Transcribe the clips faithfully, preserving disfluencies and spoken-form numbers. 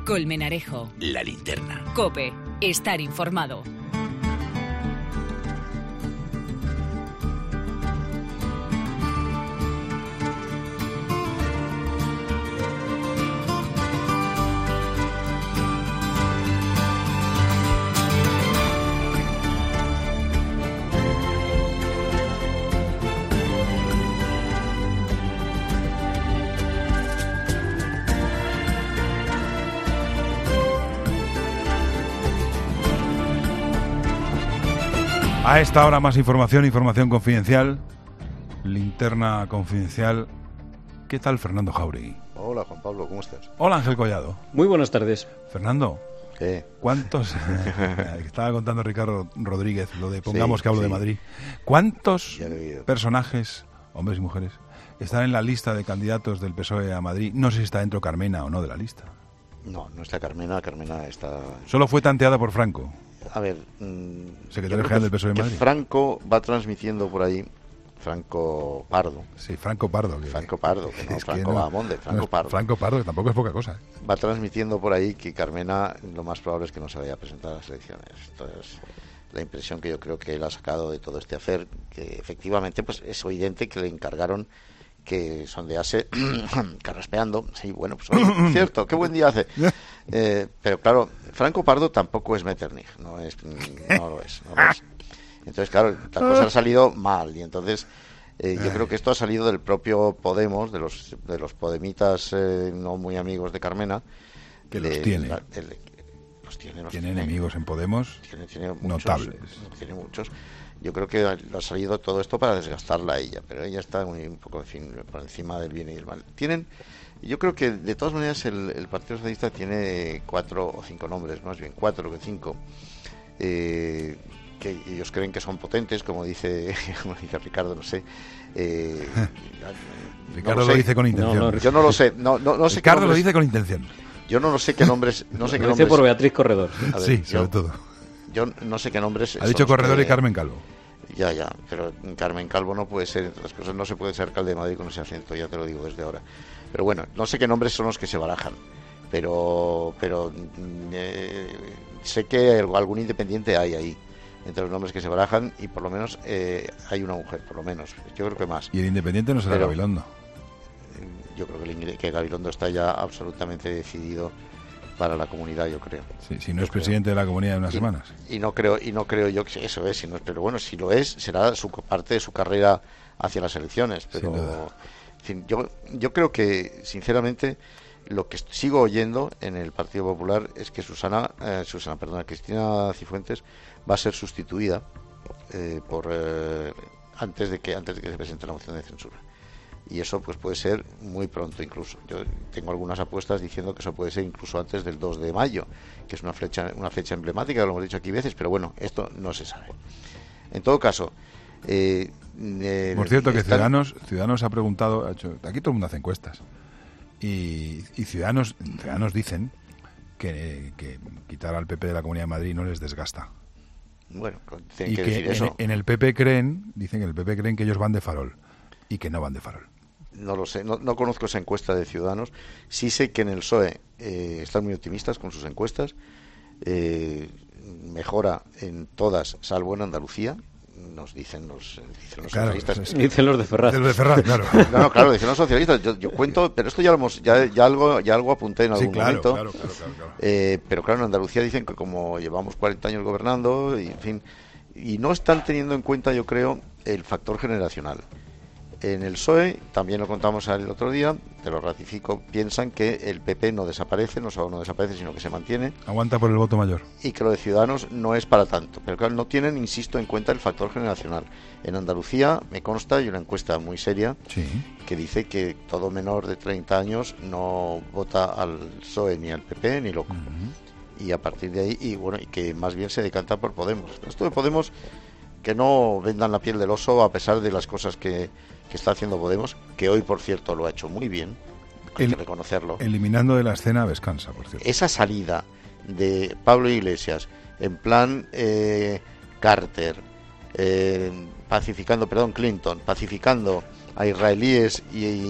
Colmenarejo. La Linterna. COPE. Estar informado. A esta hora más información, información confidencial, linterna confidencial. ¿Qué tal, Fernando Jauregui? Hola, Juan Pablo, ¿cómo estás? Hola, Ángel Collado. Muy buenas tardes. Fernando, ¿qué? ¿Cuántos... Estaba contando Ricardo Rodríguez, lo de pongamos Sí, que hablo sí. de Madrid. ¿Cuántos Ya lo he oído. personajes, hombres y mujeres, están en la lista de candidatos del P S O E a Madrid? No sé si está dentro Carmena o no de la lista. No, no está Carmena, Carmena está... Solo fue tanteada por Franco. A ver... Mmm, Secretario general del P S O E de Madrid. Franco va transmitiendo por ahí, Franco Pardo. Sí, Franco Pardo. Que, Franco Pardo, que no, es que Franco no, Bahamonde, Franco no es- Pardo. Franco Pardo, que tampoco es poca cosa. ¿eh? Va transmitiendo por ahí que Carmena lo más probable es que no se vaya a presentar a las elecciones. Entonces, la impresión que yo creo que él ha sacado de todo este hacer, que efectivamente pues es evidente que le encargaron que sondease carraspeando. Sí, bueno, pues oye, cierto, qué buen día hace. Eh, pero claro, Franco Pardo tampoco es Metternich, no es, no lo es, no lo es. Entonces, claro, la cosa ha salido mal y entonces eh, yo creo que esto ha salido del propio Podemos, de los de los podemitas eh, no muy amigos de Carmena. Que los de- tiene. la- de- los tiene, los Tiene tiene. enemigos en Podemos Tiene, tiene muchos, notables. tiene muchos. Yo creo que ha, ha salido todo esto para desgastarla a ella, pero ella está muy, un poco en fin, por encima del bien y del mal. Tienen, yo creo que de todas maneras el, el Partido Socialista tiene cuatro o cinco nombres, más bien cuatro que cinco, eh, que ellos creen que son potentes, como dice, como dice Ricardo, no sé. Eh, no Ricardo lo lo sé. dice con intención. No, no, Yo no lo sé, no, no, no sé qué Ricardo lo nombres- dice con intención. yo no lo sé qué nombres, no sé qué Lo dice nombres. por Beatriz Corredor. A ver, Sí, yo- sobre todo. Yo no sé qué nombres. Ha son dicho los Corredor que- y Carmen Calvo. Ya, ya, pero Carmen Calvo no puede ser, entre otras cosas, no se puede ser alcalde de Madrid con ese acento, ya te lo digo desde ahora. Pero bueno, no sé qué nombres son los que se barajan, pero pero mm, eh, sé que algún independiente hay ahí, entre los nombres que se barajan, y por lo menos eh, hay una mujer, por lo menos, yo creo que más. Y el Independiente no será Pero- Gabilondo. Yo creo que, el ingre- que Gabilondo está ya absolutamente decidido para la comunidad, yo creo. Sí, si no Yo es creo. presidente de la comunidad de unas Y- semanas. Y no creo y no creo yo que eso es, sino, pero bueno, si lo es, será su parte de su carrera hacia las elecciones. Pero, Sin duda. en fin, yo, yo creo que, sinceramente, lo que sigo oyendo en el Partido Popular es que Susana, eh, Susana, perdona, Cristina Cifuentes va a ser sustituida eh, por eh, antes de que antes de que se presente la moción de censura. Y eso pues puede ser muy pronto incluso. Yo tengo algunas apuestas diciendo que eso puede ser incluso antes del dos de mayo, que es una fecha una fecha emblemática, lo hemos dicho aquí veces, pero bueno, esto no se sabe. En todo caso, eh, eh, Por cierto, que están- Ciudadanos Ciudadanos ha preguntado, ha hecho, aquí todo el mundo hace encuestas, y, y Ciudadanos Ciudadanos dicen que, que quitar al P P de la Comunidad de Madrid no les desgasta. Bueno, tienen Y que, que decir en, eso. en el P P creen, dicen que en el P P creen que ellos van de farol, y que no van de farol. No lo sé, no, no conozco esa encuesta de Ciudadanos. Sí sé que en el P S O E eh, están muy optimistas con sus encuestas. Eh, mejora en todas, salvo en Andalucía, nos dicen los, dicen los Claro, socialistas. es- Dicen los de Ferraz. De los de Ferraz, claro. No, no, claro, dicen los socialistas. Yo, yo cuento, pero esto ya lo hemos, ya, ya algo, ya algo apunté en Sí, algún claro, momento. claro, claro, claro, claro. Eh, pero claro, en Andalucía dicen que como llevamos cuarenta años gobernando, y en fin, y no están teniendo en cuenta, yo creo, el factor generacional. En el P S O E, también lo contamos el otro día, te lo ratifico, piensan que el P P no desaparece, no solo no desaparece, sino que se mantiene, Aguanta por el voto mayor. y que lo de Ciudadanos no es para tanto. Pero claro, no tienen, insisto, en cuenta el factor generacional. En Andalucía, me consta, hay una encuesta muy seria Sí. que dice que todo menor de treinta años no vota al P S O E ni al P P ni loco. Ujú. Y a partir de ahí, y bueno, y que más bien se decanta por Podemos. Esto de Podemos, que no vendan la piel del oso a pesar de las cosas que, que está haciendo Podemos, que hoy, por cierto, lo ha hecho muy bien, hay El- que reconocerlo. Eliminando de la escena a Vescansa, por cierto. Esa salida de Pablo Iglesias en plan eh, Carter, eh, pacificando, perdón, Clinton, pacificando a israelíes y,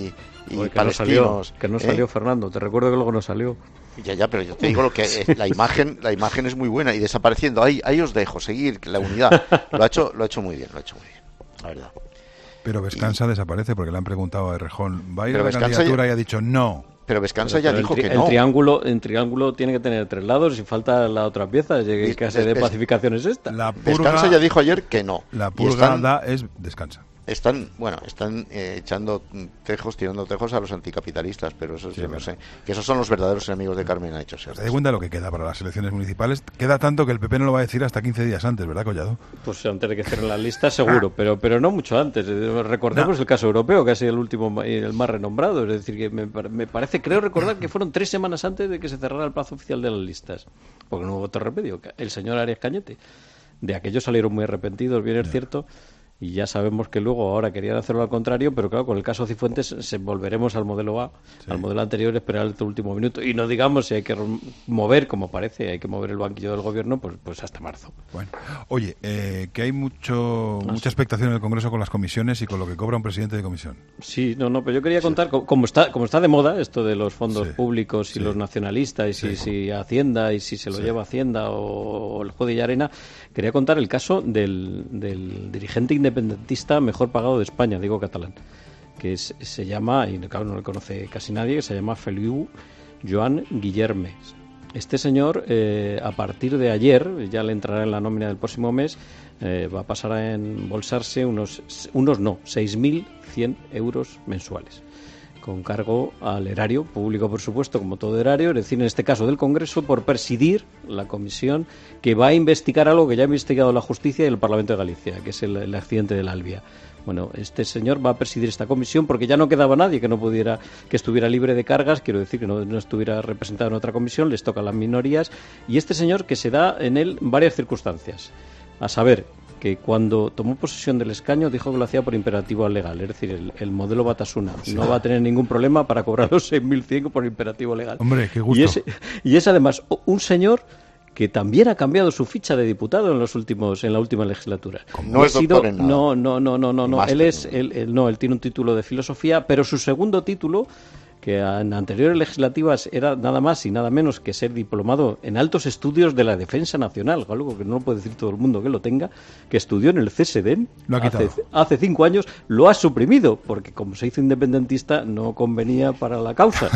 y Oye, que palestinos. No salió, que no ¿eh? salió Fernando, te recuerdo que luego no salió. Ya, ya, pero yo te digo lo que es, la imagen, la imagen es muy buena y desapareciendo. Ahí, ahí os dejo seguir la unidad. Lo ha hecho, lo ha hecho muy bien, lo ha hecho muy bien, la verdad. Pero Vescanza y... desaparece porque le han preguntado a Errejón, ¿va a ir a la Vescanza candidatura? ya... y ha dicho no. Pero Vescanza ya pero dijo el tri- que el no. Triángulo, el triángulo tiene que tener tres lados y falta la otra pieza. ¿Qué Y- clase de es- pacificación es esta? La purga, Vescanza ya dijo ayer que no. la Y purga están, da es descansa. están, bueno, están eh, echando tejos, tirando tejos a los anticapitalistas, pero eso Sí, yo no claro. sé. Que esos son los verdaderos enemigos de Carmen ha hecho. ¿Te das cuenta de lo que queda para las elecciones municipales? Queda tanto que el P P no lo va a decir hasta quince días antes, ¿verdad, Collado? Pues antes de que cierren las listas, seguro, pero pero no mucho antes. Eh, Recordemos No. el caso europeo, que ha sido el último y el más renombrado. Es decir, que me, par- me parece, creo recordar que fueron tres semanas antes de que se cerrara el plazo oficial de las listas. Porque no hubo otro remedio. El señor Arias Cañete. De aquellos salieron muy arrepentidos, bien es cierto. Y ya sabemos que luego ahora querían hacerlo al contrario, pero claro, con el caso Cifuentes se volveremos al modelo A, Sí. al modelo anterior, esperar el último minuto. Y no digamos si hay que rom- mover, como parece, hay que mover el banquillo del gobierno, pues, pues hasta marzo. Bueno, oye, eh, que hay mucho Ah, mucha sí. expectación en el Congreso con las comisiones y con lo que cobra un presidente de comisión. Sí, no, no, pero yo quería contar, co- como está como está de moda esto de los fondos Sí, públicos y sí. los nacionalistas, y si, Sí. si Hacienda, y si se lo Sí. lleva Hacienda o, o el juez de Llarena, quería contar el caso del, del dirigente independentista mejor pagado de España, digo catalán, que es- se llama, y claro, no lo conoce casi nadie, que se llama Feliu Joan Guillermes. Este señor, eh, a partir de ayer, ya le entrará en la nómina del próximo mes, eh, va a pasar a embolsarse unos, unos no, seis mil cien euros mensuales, con cargo al erario público, por supuesto, como todo erario, es decir, en este caso del Congreso, por presidir la comisión que va a investigar algo que ya ha investigado la justicia y el Parlamento de Galicia, que es el, el accidente del Albia. Bueno, este señor va a presidir esta comisión porque ya no quedaba nadie que no pudiera, que estuviera libre de cargas, quiero decir que no, no estuviera representado en otra comisión, les toca a las minorías, y este señor que se da en él varias circunstancias, a saber, que cuando tomó posesión del escaño dijo que lo hacía por imperativo legal, es decir, el, el modelo Batasuna no va a tener ningún problema para cobrar los seis mil cien por imperativo legal. Hombre, qué gusto. Y es, y es además un señor que también ha cambiado su ficha de diputado en los últimos en la última legislatura. No Y es ha sido- doctor en nada. no, no, no, no, no, no. Máster, Él es ¿no? él, él- no, él tiene un título de filosofía, pero su segundo título, que en anteriores legislativas era nada más y nada menos que ser diplomado en altos estudios de la defensa nacional, algo que no lo puede decir todo el mundo que lo tenga, que estudió en el C S D N Lo ha quitado. hace, hace cinco años, lo ha suprimido, porque como se hizo independentista no convenía para la causa.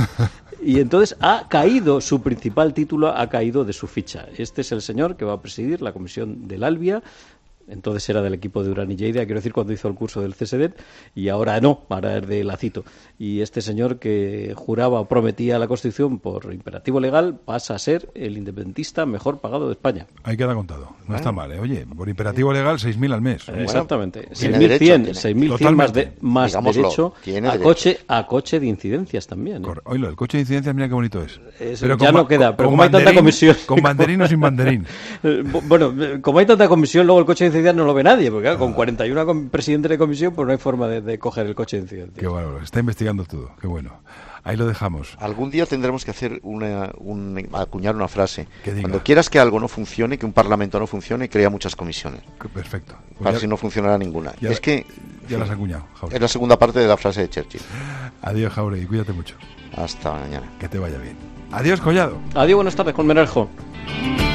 Y entonces ha caído, su principal título ha caído de su ficha. Este es el señor que va a presidir la comisión del Albia. Entonces era del equipo de Durán y Lleida, quiero decir, cuando hizo el curso del C S D N, y ahora no, ahora es de Lacito. Y este señor que juraba o prometía la Constitución por imperativo legal pasa a ser el independentista mejor pagado de España. Ahí queda contado. No está mal, ¿eh? Oye, por imperativo legal, seis mil al mes. Exactamente. tiene seis mil derecho, cien, tiene. seis mil cien más, de, Totalmente. más Digámoslo, derecho tiene a derecho. coche, a coche de incidencias también. ¿eh? Cor- Oílo, el coche de incidencias, mira qué bonito es. Eso Pero ya con no ba- queda, con- pero con como hay tanta banderín- comisión. ¿Con banderín o sin banderín? Eh, bu- Bueno, eh, como hay tanta comisión, luego el coche de incidencias no lo ve nadie, porque claro, con cuarenta y uno com- presidentes de comisión, pues no hay forma de, de coger el coche de incidencias. Qué bueno, lo está investigando todo. Qué bueno. Ahí lo dejamos. Algún día tendremos que hacer una, un, acuñar una frase. Que diga. Cuando quieras que algo no funcione, que un parlamento no funcione, crea muchas comisiones. Qué Perfecto. Pues Para ya- si no funcionará ninguna. ya- es que Ya las has acuñado, Jauregui. es la segunda parte de la frase de Churchill. Adiós, Jauregui. Cuídate mucho. Hasta mañana. Que te vaya bien. Adiós, Collado. Adiós, buenas tardes, Colmenarejo.